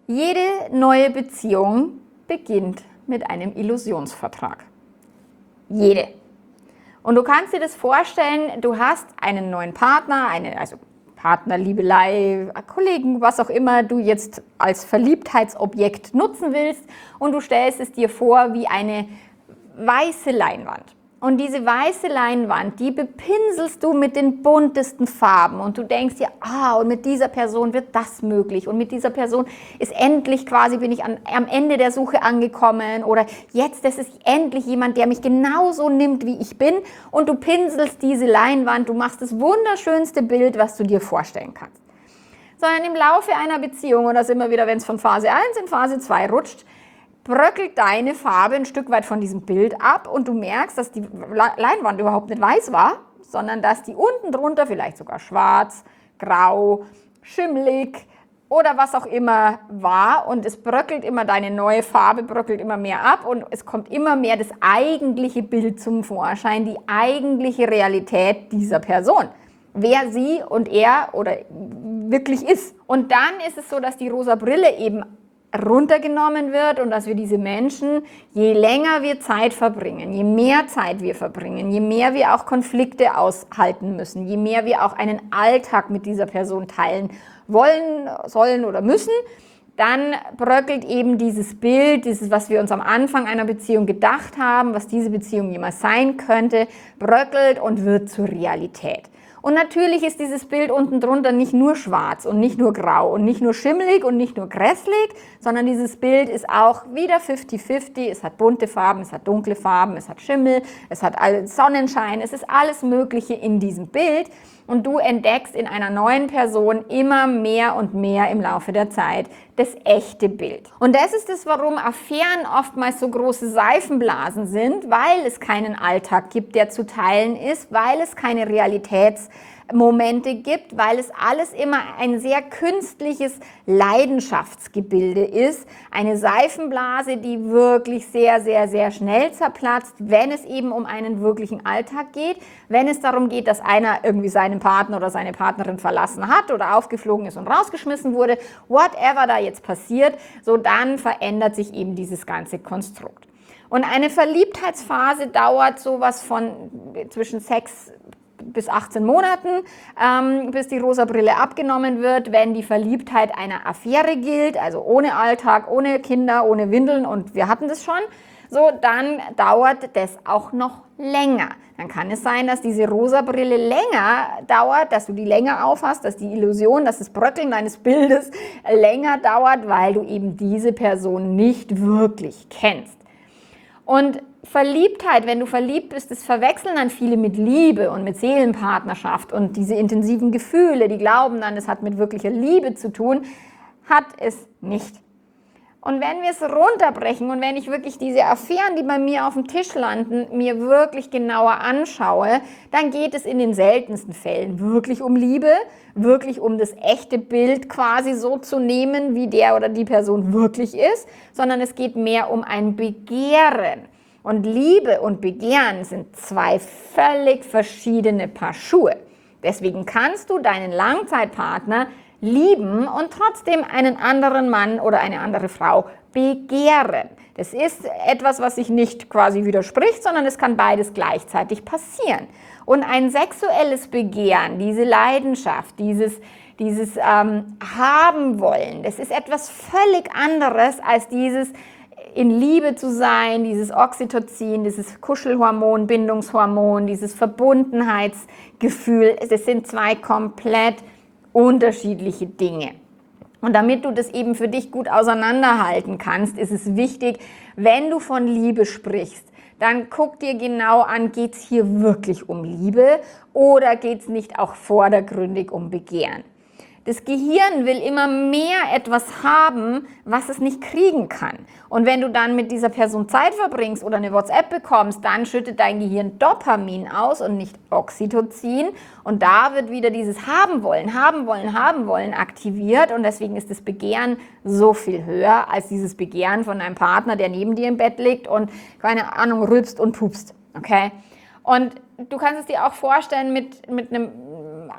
Jede neue Beziehung beginnt mit einem Illusionsvertrag. Jede. Und du kannst dir das vorstellen, du hast einen neuen Partner, also Partner, Liebelei, Kollegen, was auch immer du jetzt als Verliebtheitsobjekt nutzen willst, und du stellst es dir vor wie eine weiße Leinwand. Und diese weiße Leinwand, die bepinselst du mit den buntesten Farben und du denkst dir, und mit dieser Person wird das möglich und mit dieser Person ist endlich bin ich am Ende der Suche angekommen, oder jetzt, das ist endlich jemand, der mich genauso nimmt, wie ich bin, und du pinselst diese Leinwand, du machst das wunderschönste Bild, was du dir vorstellen kannst. Sondern im Laufe einer Beziehung, und das immer wieder, wenn es von Phase 1 in Phase 2 rutscht, bröckelt deine Farbe ein Stück weit von diesem Bild ab und du merkst, dass die Leinwand überhaupt nicht weiß war, sondern dass die unten drunter vielleicht sogar schwarz, grau, schimmelig oder was auch immer war, und es bröckelt immer, deine neue Farbe bröckelt immer mehr ab und es kommt immer mehr das eigentliche Bild zum Vorschein, die eigentliche Realität dieser Person. Wer sie und er oder wirklich ist. Und dann ist es so, dass die rosa Brille eben runtergenommen wird und dass wir diese Menschen, je länger wir Zeit verbringen, je mehr Zeit wir verbringen, je mehr wir auch Konflikte aushalten müssen, je mehr wir auch einen Alltag mit dieser Person teilen wollen, sollen oder müssen, dann bröckelt eben dieses Bild, dieses, was wir uns am Anfang einer Beziehung gedacht haben, was diese Beziehung jemals sein könnte, bröckelt und wird zur Realität. Und natürlich ist dieses Bild unten drunter nicht nur schwarz und nicht nur grau und nicht nur schimmelig und nicht nur grässlich, sondern dieses Bild ist auch wieder 50-50. Es hat bunte Farben, es hat dunkle Farben, es hat Schimmel, es hat Sonnenschein, es ist alles Mögliche in diesem Bild. Und du entdeckst in einer neuen Person immer mehr und mehr im Laufe der Zeit das echte Bild. Und das ist es, warum Affären oftmals so große Seifenblasen sind, weil es keinen Alltag gibt, der zu teilen ist, weil es keine Realitätsmomente gibt, weil es alles immer ein sehr künstliches Leidenschaftsgebilde ist. Eine Seifenblase, die wirklich sehr, sehr, sehr schnell zerplatzt, wenn es eben um einen wirklichen Alltag geht, wenn es darum geht, dass einer irgendwie seinen Partner oder seine Partnerin verlassen hat oder aufgeflogen ist und rausgeschmissen wurde, whatever da jetzt passiert, so dann verändert sich eben dieses ganze Konstrukt. Und eine Verliebtheitsphase dauert sowas von zwischen 6 bis 18 Monaten, bis die rosa Brille abgenommen wird, wenn die Verliebtheit einer Affäre gilt, also ohne Alltag, ohne Kinder, ohne Windeln, und wir hatten das schon. So, dann dauert das auch noch länger. Dann kann es sein, dass diese rosa Brille länger dauert, dass du die länger aufhast, dass die Illusion, dass das Bröckeln deines Bildes länger dauert, weil du eben diese Person nicht wirklich kennst. Und Verliebtheit, wenn du verliebt bist, das verwechseln dann viele mit Liebe und mit Seelenpartnerschaft und diese intensiven Gefühle, die glauben dann, es hat mit wirklicher Liebe zu tun, hat es nicht. Und wenn wir es runterbrechen und wenn ich wirklich diese Affären, die bei mir auf dem Tisch landen, mir wirklich genauer anschaue, dann geht es in den seltensten Fällen wirklich um Liebe, wirklich um das echte Bild quasi so zu nehmen, wie der oder die Person wirklich ist, sondern es geht mehr um ein Begehren. Und Liebe und Begehren sind zwei völlig verschiedene Paar Schuhe. Deswegen kannst du deinen Langzeitpartner lieben und trotzdem einen anderen Mann oder eine andere Frau begehren. Das ist etwas, was sich nicht quasi widerspricht, sondern es kann beides gleichzeitig passieren. Und ein sexuelles Begehren, diese Leidenschaft, dieses haben wollen, das ist etwas völlig anderes als dieses in Liebe zu sein, dieses Oxytocin, dieses Kuschelhormon, Bindungshormon, dieses Verbundenheitsgefühl. Das sind zwei komplett unterschiedliche Dinge. Und damit du das eben für dich gut auseinanderhalten kannst, ist es wichtig, wenn du von Liebe sprichst, dann guck dir genau an, geht es hier wirklich um Liebe oder geht es nicht auch vordergründig um Begehren? Das Gehirn will immer mehr etwas haben, was es nicht kriegen kann. Und wenn du dann mit dieser Person Zeit verbringst oder eine WhatsApp bekommst, dann schüttet dein Gehirn Dopamin aus und nicht Oxytocin. Und da wird wieder dieses haben wollen aktiviert. Und deswegen ist das Begehren so viel höher als dieses Begehren von einem Partner, der neben dir im Bett liegt und, keine Ahnung, rülpst und pupst. Okay? Und du kannst es dir auch vorstellen mit einem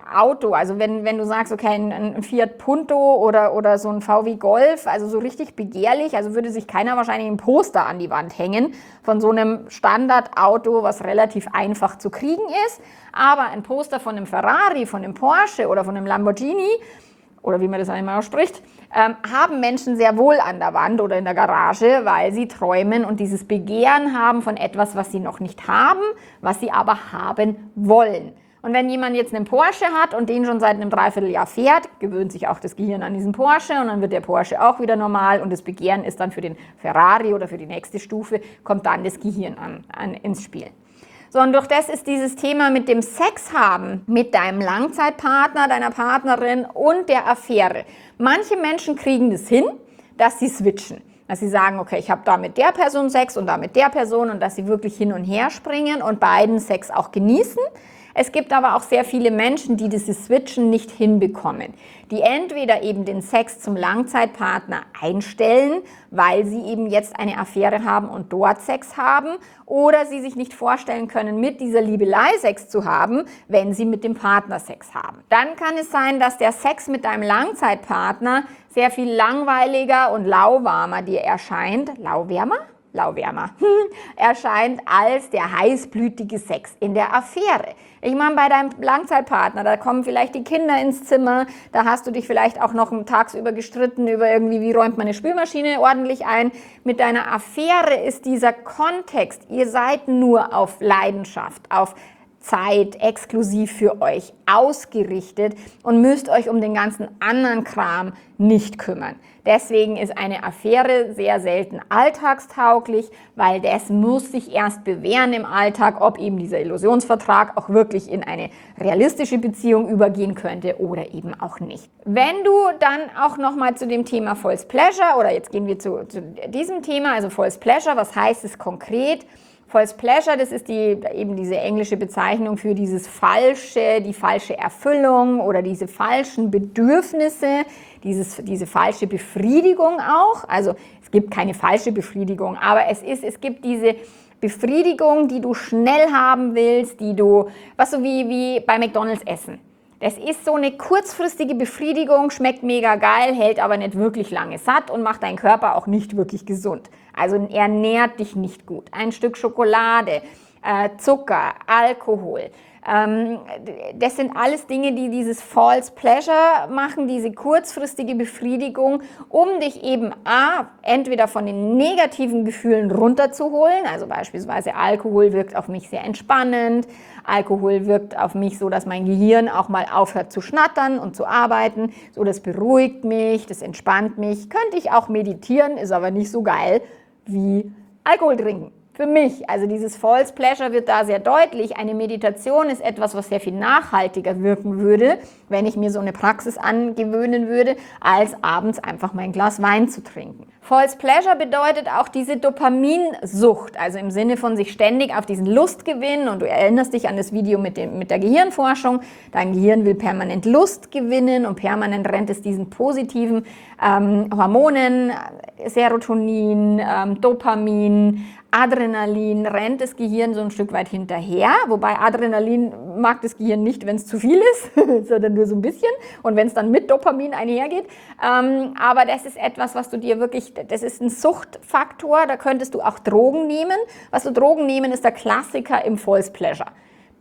Auto, also wenn du sagst, okay, ein Fiat Punto oder so ein VW Golf, also so richtig begehrlich, also würde sich keiner wahrscheinlich ein Poster an die Wand hängen von so einem Standardauto, was relativ einfach zu kriegen ist, aber ein Poster von einem Ferrari, von einem Porsche oder von einem Lamborghini, oder wie man das einmal ausspricht, haben Menschen sehr wohl an der Wand oder in der Garage, weil sie träumen und dieses Begehren haben von etwas, was sie noch nicht haben, was sie aber haben wollen. Und wenn jemand jetzt einen Porsche hat und den schon seit einem Dreivierteljahr fährt, gewöhnt sich auch das Gehirn an diesen Porsche und dann wird der Porsche auch wieder normal und das Begehren ist dann für den Ferrari oder für die nächste Stufe, kommt dann das Gehirn ins Spiel. So, und durch das ist dieses Thema mit dem Sex haben, mit deinem Langzeitpartner, deiner Partnerin und der Affäre. Manche Menschen kriegen das hin, dass sie switchen. Dass sie sagen, okay, ich habe da mit der Person Sex und da mit der Person und dass sie wirklich hin und her springen und beiden Sex auch genießen. Es gibt aber auch sehr viele Menschen, die dieses Switchen nicht hinbekommen, die entweder eben den Sex zum Langzeitpartner einstellen, weil sie eben jetzt eine Affäre haben und dort Sex haben, oder sie sich nicht vorstellen können, mit dieser Liebelei Sex zu haben, wenn sie mit dem Partner Sex haben. Dann kann es sein, dass der Sex mit deinem Langzeitpartner sehr viel langweiliger und lauwarmer dir erscheint. Lauwärmer erscheint als der heißblütige Sex in der Affäre. Ich meine, bei deinem Langzeitpartner, da kommen vielleicht die Kinder ins Zimmer, da hast du dich vielleicht auch noch tagsüber gestritten über irgendwie, wie räumt man eine Spülmaschine ordentlich ein. Mit deiner Affäre ist dieser Kontext, ihr seid nur auf Leidenschaft, auf Zeit exklusiv für euch ausgerichtet und müsst euch um den ganzen anderen Kram nicht kümmern. Deswegen ist eine Affäre sehr selten alltagstauglich, weil das muss sich erst bewähren im Alltag, ob eben dieser Illusionsvertrag auch wirklich in eine realistische Beziehung übergehen könnte oder eben auch nicht. Wenn du dann auch nochmal zu dem Thema False Pleasure, oder jetzt gehen wir zu diesem Thema, also False Pleasure, was heißt es konkret? False Pleasure, das ist eben diese englische Bezeichnung für die falsche Erfüllung oder diese falschen Bedürfnisse, diese falsche Befriedigung auch. Also es gibt keine falsche Befriedigung, aber es gibt diese Befriedigung, die du schnell haben willst, was so wie bei McDonald's essen. Das ist so eine kurzfristige Befriedigung, schmeckt mega geil, hält aber nicht wirklich lange satt und macht deinen Körper auch nicht wirklich gesund. Also ernährt dich nicht gut. Ein Stück Schokolade, Zucker, Alkohol. Das sind alles Dinge, die dieses False Pleasure machen, diese kurzfristige Befriedigung, um dich eben entweder von den negativen Gefühlen runterzuholen, also beispielsweise Alkohol wirkt auf mich sehr entspannend, Alkohol wirkt auf mich so, dass mein Gehirn auch mal aufhört zu schnattern und zu arbeiten, so das beruhigt mich, das entspannt mich, könnte ich auch meditieren, ist aber nicht so geil wie Alkohol trinken. Für mich, also dieses False Pleasure wird da sehr deutlich. Eine Meditation ist etwas, was sehr viel nachhaltiger wirken würde, wenn ich mir so eine Praxis angewöhnen würde, als abends einfach mein Glas Wein zu trinken. False Pleasure bedeutet auch diese Dopaminsucht, also im Sinne von sich ständig auf diesen Lustgewinn, und du erinnerst dich an das Video mit der Gehirnforschung, dein Gehirn will permanent Lust gewinnen und permanent rennt es diesen positiven Hormonen, Serotonin, Dopamin, Adrenalin, rennt das Gehirn so ein Stück weit hinterher, wobei Adrenalin mag das Gehirn nicht, wenn es zu viel ist, sondern nur so ein bisschen, und wenn es dann mit Dopamin einhergeht. Aber das ist etwas, was du dir wirklich, das ist ein Suchtfaktor, da könntest du auch Drogen nehmen. Drogen nehmen ist der Klassiker im False Pleasure.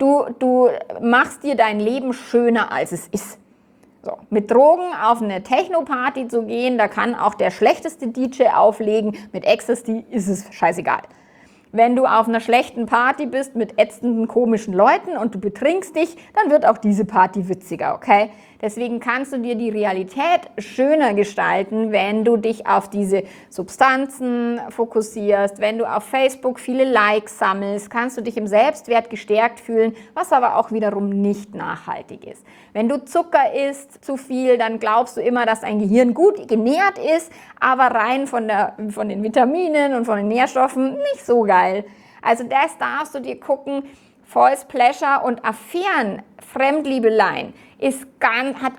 Du machst dir dein Leben schöner, als es ist. So, mit Drogen auf eine Techno-Party zu gehen, da kann auch der schlechteste DJ auflegen, mit Ecstasy ist es scheißegal. Wenn du auf einer schlechten Party bist mit ätzenden, komischen Leuten und du betrinkst dich, dann wird auch diese Party witziger, okay? Deswegen kannst du dir die Realität schöner gestalten, wenn du dich auf diese Substanzen fokussierst, wenn du auf Facebook viele Likes sammelst, kannst du dich im Selbstwert gestärkt fühlen, was aber auch wiederum nicht nachhaltig ist. Wenn du Zucker isst, zu viel, dann glaubst du immer, dass dein Gehirn gut genährt ist, aber rein von den Vitaminen und von den Nährstoffen nicht so geil. Also das darfst du dir gucken. False Pleasure und Affären, Fremdliebeleien, hat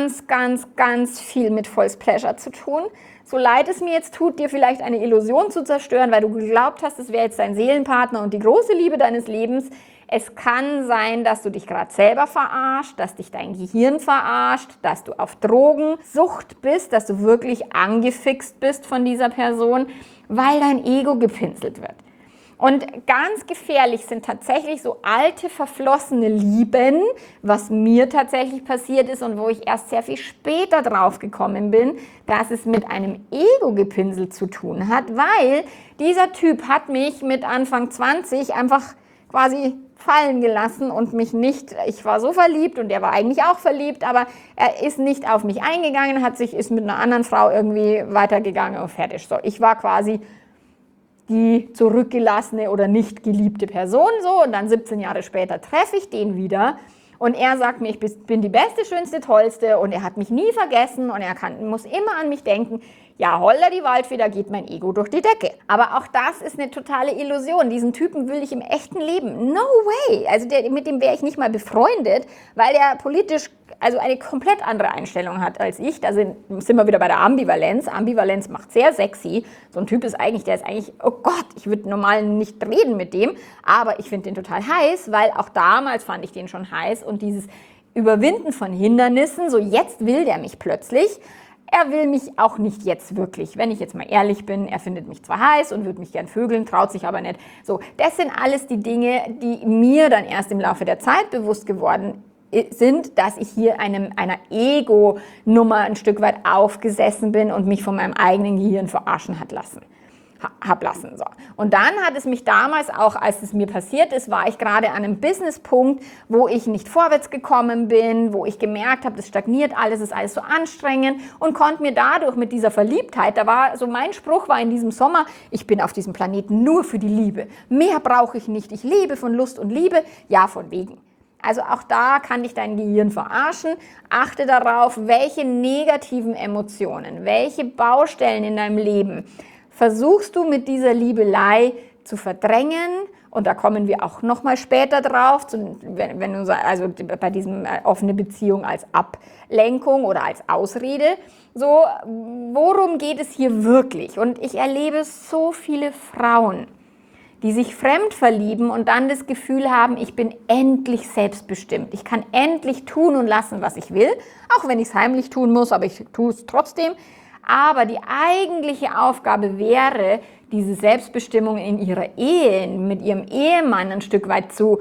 ganz viel mit False Pleasure zu tun. So leid es mir jetzt tut, dir vielleicht eine Illusion zu zerstören, weil du geglaubt hast, es wäre jetzt dein Seelenpartner und die große Liebe deines Lebens. Es kann sein, dass du dich gerade selber verarscht, dass dich dein Gehirn verarscht, dass du auf Drogensucht bist, dass du wirklich angefixt bist von dieser Person, weil dein Ego gepinselt wird. Und ganz gefährlich sind tatsächlich so alte, verflossene Lieben, was mir tatsächlich passiert ist und wo ich erst sehr viel später drauf gekommen bin, dass es mit einem Ego-Gepinsel zu tun hat, weil dieser Typ hat mich mit Anfang 20 einfach quasi fallen gelassen und mich nicht, ich war so verliebt und er war eigentlich auch verliebt, aber er ist nicht auf mich eingegangen, ist mit einer anderen Frau irgendwie weitergegangen und fertig. So, ich war quasi die zurückgelassene oder nicht geliebte Person so und dann 17 Jahre später treffe ich den wieder und er sagt mir, ich bin die Beste, Schönste, Tollste und er hat mich nie vergessen und muss immer an mich denken. Ja, holla die Waldfee, geht mein Ego durch die Decke. Aber auch das ist eine totale Illusion. Diesen Typen will ich im echten Leben. No way. Also mit dem wäre ich nicht mal befreundet, weil er politisch also eine komplett andere Einstellung hat als ich. Da sind wir wieder bei der Ambivalenz. Ambivalenz macht sehr sexy. So ein Typ ist eigentlich, oh Gott, ich würde normal nicht reden mit dem, aber ich finde den total heiß, weil auch damals fand ich den schon heiß und dieses Überwinden von Hindernissen, so jetzt will der mich plötzlich. Er will mich auch nicht jetzt wirklich, wenn ich jetzt mal ehrlich bin, er findet mich zwar heiß und würde mich gern vögeln, traut sich aber nicht. So, das sind alles die Dinge, die mir dann erst im Laufe der Zeit bewusst geworden sind, dass ich hier einer Ego-Nummer ein Stück weit aufgesessen bin und mich von meinem eigenen Gehirn verarschen lassen. So. Und dann hat es mich damals auch, als es mir passiert ist, war ich gerade an einem Businesspunkt, wo ich nicht vorwärts gekommen bin, wo ich gemerkt habe, das stagniert alles, ist alles so anstrengend und konnte mir dadurch mit dieser Verliebtheit, mein Spruch war in diesem Sommer, ich bin auf diesem Planeten nur für die Liebe. Mehr brauche ich nicht. Ich lebe von Lust und Liebe. Ja, von wegen. Also auch da kann dich dein Gehirn verarschen. Achte darauf, welche negativen Emotionen, welche Baustellen in deinem Leben versuchst du mit dieser Liebelei zu verdrängen, und da kommen wir auch nochmal später drauf, wenn du also bei diesem offene Beziehung als Ablenkung oder als Ausrede, so, worum geht es hier wirklich? Und ich erlebe so viele Frauen, die sich fremd verlieben und dann das Gefühl haben, ich bin endlich selbstbestimmt. Ich kann endlich tun und lassen, was ich will, auch wenn ich es heimlich tun muss, aber ich tue es trotzdem. Aber die eigentliche Aufgabe wäre, diese Selbstbestimmung in ihrer Ehe, mit ihrem Ehemann ein Stück weit zu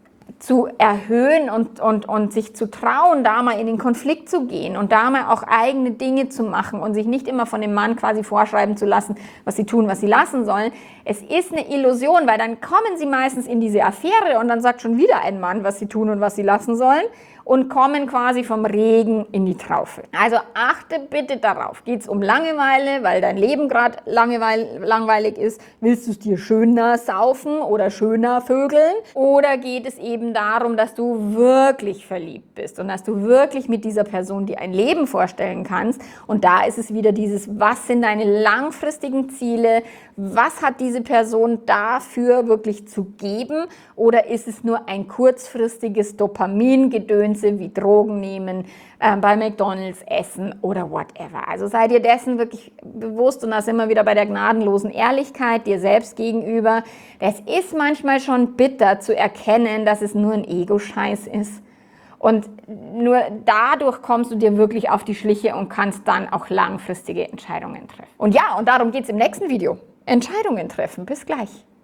erhöhen und sich zu trauen, da mal in den Konflikt zu gehen und da mal auch eigene Dinge zu machen und sich nicht immer von dem Mann quasi vorschreiben zu lassen, was sie tun, was sie lassen sollen. Es ist eine Illusion, weil dann kommen sie meistens in diese Affäre und dann sagt schon wieder ein Mann, was sie tun und was sie lassen sollen und kommen quasi vom Regen in die Traufe. Also achte bitte darauf. Geht es um Langeweile, weil dein Leben gerade langweilig ist? Willst du es dir schöner saufen oder schöner vögeln? Oder geht es eben darum, dass du wirklich verliebt bist und dass du wirklich mit dieser Person dir ein Leben vorstellen kannst? Und da ist es wieder dieses, was sind deine langfristigen Ziele? Was hat diese Person dafür wirklich zu geben? Oder ist es nur ein kurzfristiges Dopamingedöns wie Drogen nehmen, bei McDonald's essen oder whatever. Also sei dir dessen wirklich bewusst und da sind wir wieder bei der gnadenlosen Ehrlichkeit dir selbst gegenüber. Es ist manchmal schon bitter zu erkennen, dass es nur ein Ego-Scheiß ist. Und nur dadurch kommst du dir wirklich auf die Schliche und kannst dann auch langfristige Entscheidungen treffen. Und ja, und darum geht es im nächsten Video. Entscheidungen treffen. Bis gleich.